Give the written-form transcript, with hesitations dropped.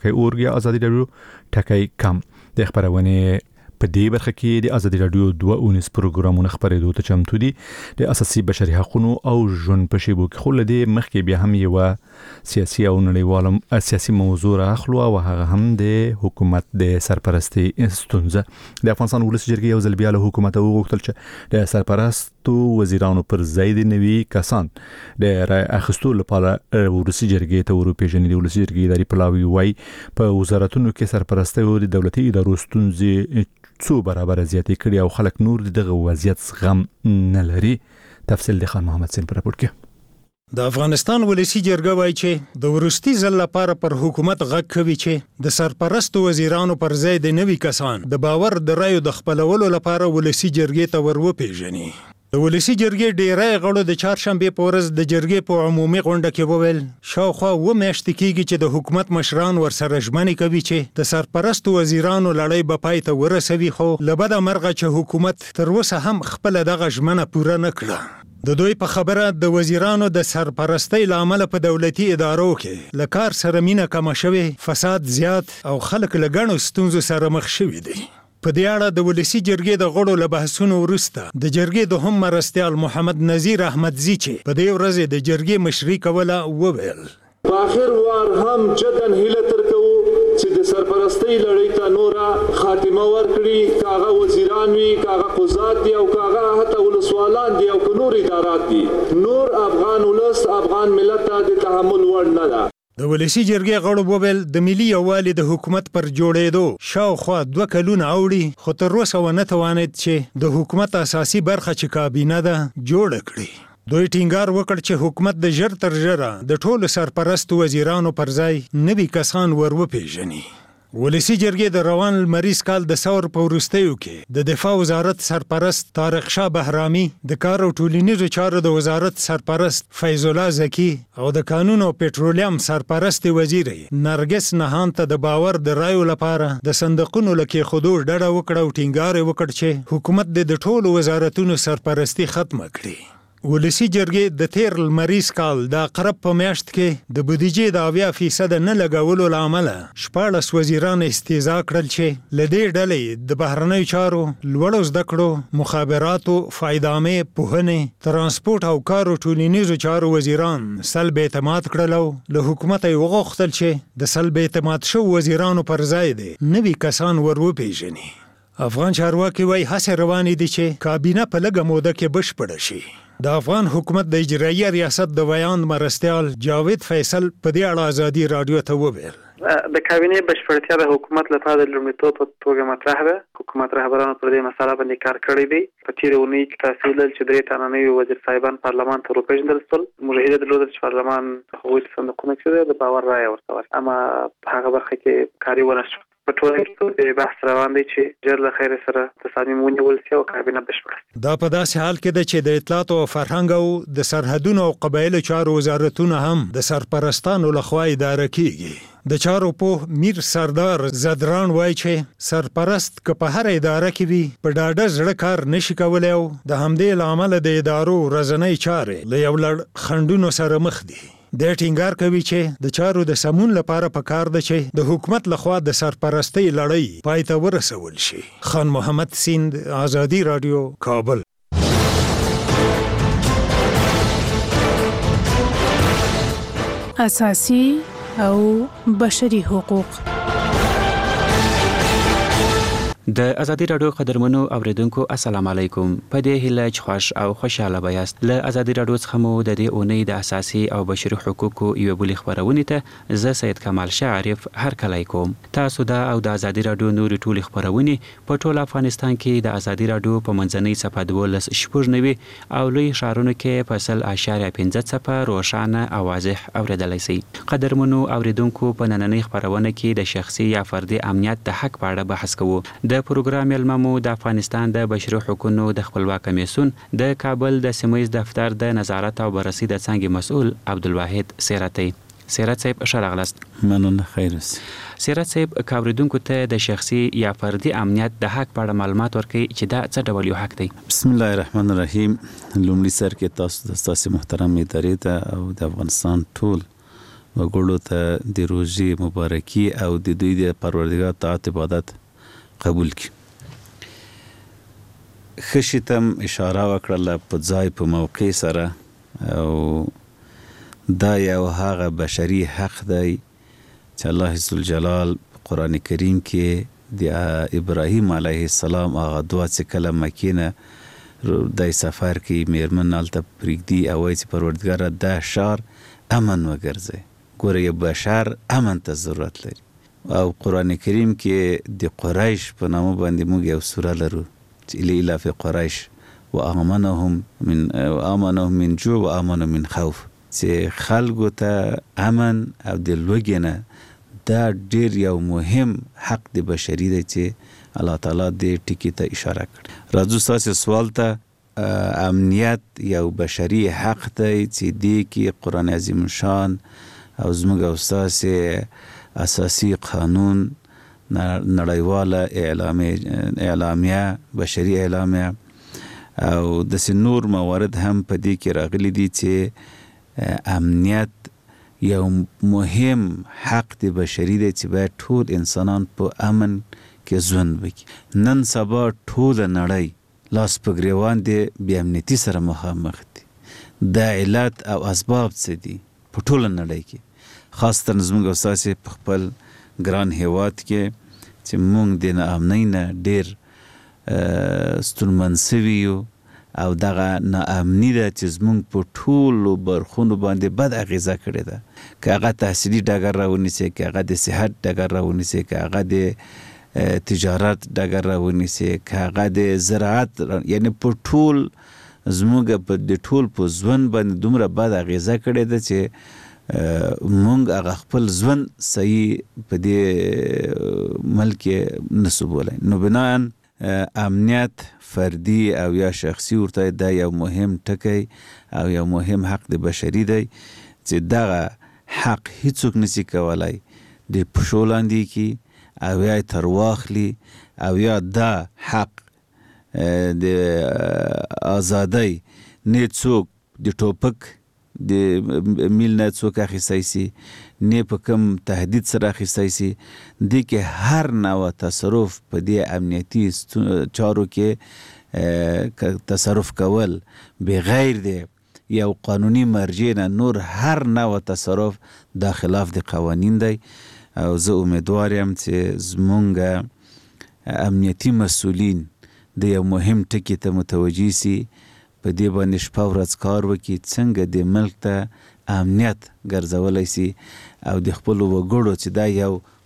کې اورګي ازادي راډیو ټکی کم د خبرونه په دې برخه کې د ازادي راډیو 2 پروګرامونه خبرېدو ته چمتو دي د اساسي بشري حقوقو او ژوند په شیبو کې خو لدې مخکې بیا هم یو سیاسي او نړیواله سیاسي موضوع راخلو او هغه هم د حکومت د سرپرستی ستونزه د افغانستان ولسی جرګې یو ځل بیا له حکومت وغوښتل چې د سرپرستو وزیرانو پر ځای د نوي کسان د رای اخیستو لپاره ولسی جرګې ته ورپېژنې د ولسی جرګې اداري پلاوی وای په وزارتونو کې سرپرستی او د دولتي ادارو ستونزې څو برابر زیاتې کړي او خلک نور دغه وضعیت غم نه لري. تفصیل د خان محمد سین پر راپور کې. د افغانستان ولسی جرګه وایي چې د ورستي ځل لپاره پر حکومت غږ کوي چې د سرپرستو وزیرانو پر ځای د نوي کسان د باور د رایو د خپلولو لپاره ولسی جرګې ته وروپېژني. د ولسی جرګې ډیری غړو د چهارشنبه په ورځ د جرګې په عمومي غونډه کې وویل شاوخوا و میاشتې کېږي چې د حکومت مشران ورسره ژمنې کوي چې د سرپرستو وزیرانو لړۍ به پای ته ورسوي خو له بده مرغه چې حکومت تر اوسه هم خپل دغه ژمنه پوره نه کړه. د دوی په خبره د وزیرانو د سرپرستی لامل په دولتي ادارو کې لکار سره مینه کم شوي، فساد زیات او خلک له ګڼو ستونزو سره مخ شوي دي. په دې اړه د ولسی جرګې د غړو له بحثونو وروسته د جرګې د هم مرستیال محمد نذیر احمدزی چې په دې ورځ د جرګې مشري کوله وویل په اخر وار هم جدن هیله تر کوو چې د سرپرستی لړۍ ته نورا خاتمه ورکړي، کاغه وزیران وي، کاغه قضات دي او کاغه حتی ولسوالان دي او نور ادارات دي، نور افغان ولس افغان ملت ته د تحمل وړ نه ده. د ولسی جرګې غړو وویل د ملي یووالي د حکومت پر جوړېدو شاوخوا 2 کلونه اوړي خو تر اوسه ونه توانید چې د حکومت اساسي برخه چې کابینه ده جوړ کړي. دوی ټینګار وکړ چې حکومت د ژر تر ژره د ټولو سرپرستو وزیرانو پر ځای نوي کسان وروپېژني. ولسی جرګې د روان لمریز کال د ثور په وروستیو کې د دفاع وزارت سرپرست طارق شاه بهرامي، د کار او ټولنیزو چارو د وزارت سرپرست فیض الله زکی او د قانون او پټرولیم سرپرست وزیر نرګس نهان ته د باور د رایو لپاره د صندوقونو لکه خودو ډډه وکړه او ټینګار وکړ چې حکومت د ټولو وزارتونو سرپرستی ختم کړي. ولسی جرګې د تیر لمریز کال د اقرب په میاشت کې د بودیجې د 80% نه لګولو لامل 14 وزیران استیزا کړل چې لدې ډلې د بهرنیو چارو، لوړو زده کړو، مخابراتو، فایدامې، پوهنې، ترانسپورت او کار او ټولنیزو چارو وزیران سلب اعتماد کړل او له حکومت یې وغوښتل چې د سلب اعتماد شو وزیرانو پر ځای دي نوي کسان وروپېژني. افغان چارواکي وایي هڅې روانې دي چې کابینه په لږه موده کې بشپړه شي. د افغان حکومت د اجرایي ریاست د ویاند مرستیال جاوید فیصل په دې اړه ازادي رادیو ته وویل د کابینې بشپړتیا د حکومت لپاره د لومړیتوب په توګه مطرح ده. حکومت رهبرانو پر دې مسله باندې کار کړی دی. په تیره اونۍ کې تاسو ولل چې 3 تنه نوي وزیر صاحبان پارلمان ته ورپېژندل شول. موږ هیله درلوده چې پارلمان هغوی ته صندوقونه کې د باور رایه ورته ورکړي، اما په هغه برخه کې کاري ونه شو. په ټوله کې بحث روان دی چې ژر له خیر سره تصامیم ونیول شي او کابینه بشپړه. دا په داسې حال کې ده چې د اطلاعات او فرهنګ او د سرحدونو او قبایلو چارو وزارتونه هم د سرپرستانو لخوا اداره کیږي. د چارو په میر سردار زدران وایي چې سرپرست که په هر اداره کې وي په ډاډه زړه کار نشي کولی او د همدې لامل د ادارو ورځنۍ چارې له یو لړ خنډونو سره مخ دي. د ټینګار کوي چې د چارو د سمون لپاره پکار ده چې د حکومت لخوا د سرپرستی لړۍ پای ته ورسول شي. خان محمد سیند، ازادي رادیو، کابل. اساسي او بشري حقوق. د ازادي رادیو قدرمنو اوریدونکو السلام علیکم. په دې هیله چې خوش او خوشاله بایاست. له ازادي رادیو څخه مو د دې اونۍ د اساسي او بشري حقوقو یو بل خبرونه ته زه سید کمال شعریف هر کله کوم. تاسو دا او د ازادي رادیو نور ټول خبرونه په ټول افغانستان کې د ازادي رادیو په منځنۍ صفحه 12 او لوی ښارونو کې په 0.15 صفحه روښانه او واضح اوریدلای شئ. قدرمنو اوریدونکو په نننۍ خبرونه کې د شخصي یا فردي امنیت د حق په اړه بحث کوو. د پروګرام علممو د افغانستان د بشري حقوقو د خپلواک کمیسیون د کابل د سیمایي دفتر د نظارت او بررسي د څنګه مسؤل عبدالواحد سیرتی. سیرت صاحب شرغلست. مننه خیر است. سیرت صاحب کاوریدونکو ته د شخصي یا فردي امنیت د حق په اړه معلومات ورکړي چې دا څه ډول یو حق دی. بسم الله الرحمن الرحیم. لومړی سر کې تاسو محترم ادارې ته او د افغانستان ټول وګړو ته د روزي مبارکي او د دوی د پروردګار طاعت عبادت قبول کړي. خشتم اشاره وکړه په ځای په موقع سره، او دا یو هغه بشري حق دی چې الله عزوجلال قرآن کریم کې د ابراهیم علیه السلام هغه دعا چې کله مکې نه د سفر کې میرمن هلته پرېږدي او وایي چې پروردګاره دا ښار امن وګرځئ. ګوره یو بشر امن ته ضرورت لري، او قرآن کریم کې د قریش په نامه باندې موږ یو سوره لرو چې لإلاف قریش وآمنهم من جوع وآمنهم من خوف، چې خلکو ته امن او د لوږې نه، دا ډیر یو مهم حق د بشري دی چې الله تعالی دې ټکي ته اشاره کړي. راځو ستاسې سوال ته. امنیت یو بشري حق دی چې دې کې قرآن عظیم شان او زموږ او ستاسې اساسي قانون، نړیواله اعلامیه، بشري اعلامیه او داسې نور موارد هم په دې کې راغلي دي چې امنیت یو مهم حق د بشري دی چې باید ټول انسانان په امن کې ژوند وکړي. نن سبا ټوله نړۍ لاس په ګریوان دی بې امنیتي سره مخامخ دي. دا علت او اسباب څه دي په ټوله نړۍ کې، خاصتا زموږ او ستاسې په خپل ګران هیواد کې چې موږ د ناامنۍ نه ډېر ستونمن سوي یو، او دغه ناامني ده چې زموږ په ټولو برخونو باندې بد اغیزه کړې ده. که هغه تحصیلي ډګر راونیسي، که هغه د صحت ډګر راونیسي، که هغه د تجارت ډګر راونیسي، که هغه د زراعت، یعنی په ټول زموږ د ټول په ژوند باندې دومره بد اغیزه کړې ده چې مونږ هغه خپل ژوند صحیح په دې ملک نسو بولای. نو بناً امنیت فردي او یا شخصي ورته دا یو مهم ټکی او یو مهم حق د بشري دی چې دغه حق هیڅوک نشي کولای د پښو لاندې کی او یا تر واخلي، او یا دا حق د ازادۍ نه څوک د ټوپک د میل نه څوک اخیستی سي، نه په کوم تهدید سره اخیستی سي. دې کې هر نوع تصرف په دې امنیتي چارو کې تصرف کول بغیر د یو قانوني مرجع نه نور هر نوع تصرف دا خلاف د قوانین دی. او زه امیدوار یم چې زمونږ امنیتي مسؤلین د یو مهم ټکي ته متوجه سي، په دې باندې شپه ورځ کار وکړي څنګه د ملک ته امنیت ګرځولی سي او د خپلو وګړو چې دا یو